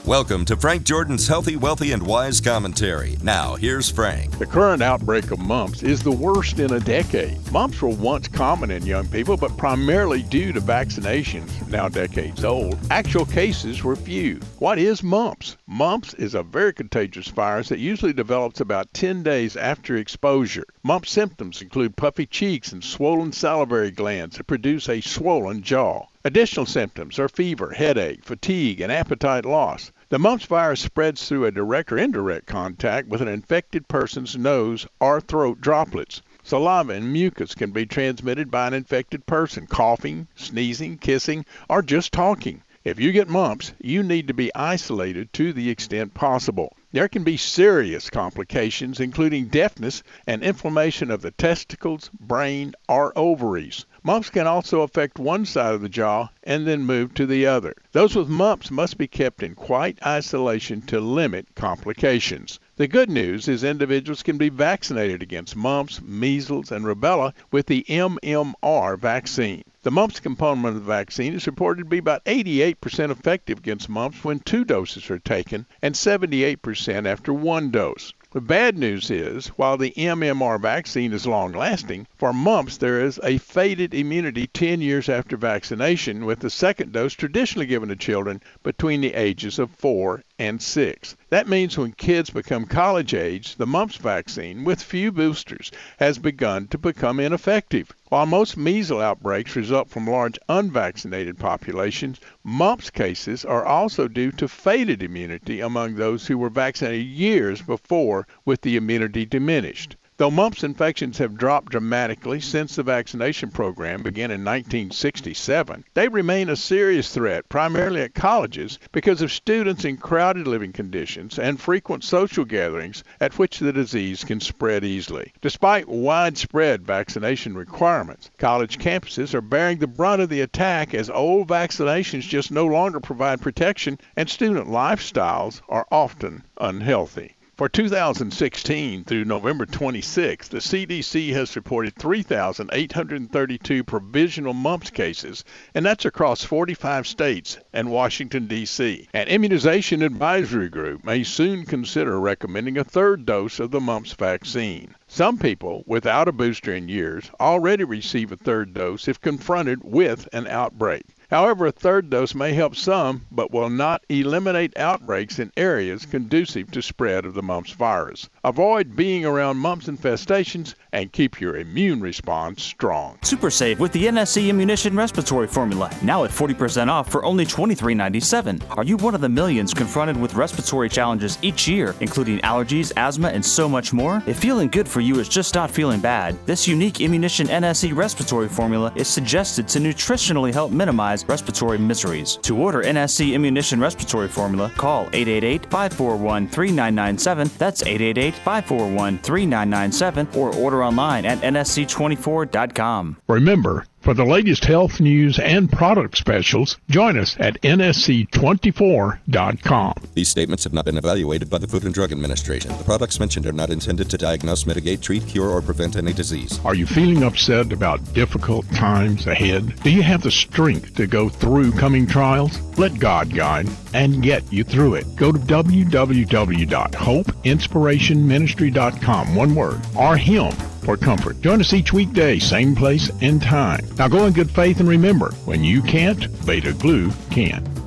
Welcome to Frank Jordan's Healthy, Wealthy, and Wise Commentary. Now, here's Frank. The current outbreak of mumps is the worst in a decade. Mumps were once common in young people, but primarily due to vaccinations, now decades old, actual cases were few. What is mumps? Mumps is a very contagious virus that usually develops about 10 days after exposure. Mumps symptoms include puffy cheeks and swollen salivary glands that produce a swollen jaw. Additional symptoms are fever, headache, fatigue, and appetite loss. The mumps virus spreads through a direct or indirect contact with an infected person's nose or throat droplets. Saliva and mucus can be transmitted by an infected person, coughing, sneezing, kissing, or just talking. If you get mumps, you need to be isolated to the extent possible. There can be serious complications, including deafness and inflammation of the testicles, brain, or ovaries. Mumps can also affect one side of the jaw and then move to the other. Those with mumps must be kept in quiet isolation to limit complications. The good news is individuals can be vaccinated against mumps, measles, and rubella with the MMR vaccine. The mumps component of the vaccine is reported to be about 88% effective against mumps when 2 doses are taken and 78% after 1 dose. The bad news is, while the MMR vaccine is long-lasting, for mumps there is a faded immunity 10 years after vaccination, with the second dose traditionally given to children between the ages of 4 and 6. That means when kids become college age, the mumps vaccine, with few boosters, has begun to become ineffective. While most measles outbreaks result from large unvaccinated populations, mumps cases are also due to faded immunity among those who were vaccinated years before, with the immunity diminished. Though mumps infections have dropped dramatically since the vaccination program began in 1967, they remain a serious threat, primarily at colleges, because of students in crowded living conditions and frequent social gatherings at which the disease can spread easily. Despite widespread vaccination requirements, college campuses are bearing the brunt of the attack as old vaccinations just no longer provide protection and student lifestyles are often unhealthy. For 2016 through November 26, the CDC has reported 3,832 provisional mumps cases, and that's across 45 states and Washington, D.C. An immunization advisory group may soon consider recommending a 3rd dose of the mumps vaccine. Some people, without a booster in years, already receive a 3rd dose if confronted with an outbreak. However, a 3rd dose may help some, but will not eliminate outbreaks in areas conducive to spread of the mumps virus. Avoid being around mumps infestations and keep your immune response strong. Super save with the NSC Immunition Respiratory Formula, now at 40% off for only $23.97. Are you one of the millions confronted with respiratory challenges each year, including allergies, asthma, and so much more? If feeling good for you is just not feeling bad, this unique Immunition NSC Respiratory Formula is suggested to nutritionally help minimize respiratory miseries. To order NSC Immunition Respiratory Formula, call 888-541-3997. That's 888-541-3997, or order online at nsc24.com. Remember, for the latest health news and product specials, join us at nsc24.com. These statements have not been evaluated by the Food and Drug Administration. The products mentioned are not intended to diagnose, mitigate, treat, cure, or prevent any disease. Are you feeling upset about difficult times ahead? Do you have the strength to go through coming trials? Let God guide and get you through it. Go to www.hopeinspirationministry.com, one word, or Him, for comfort. Join us each weekday, same place and time. Now go in good faith and remember, when you can't, Beta Glue can.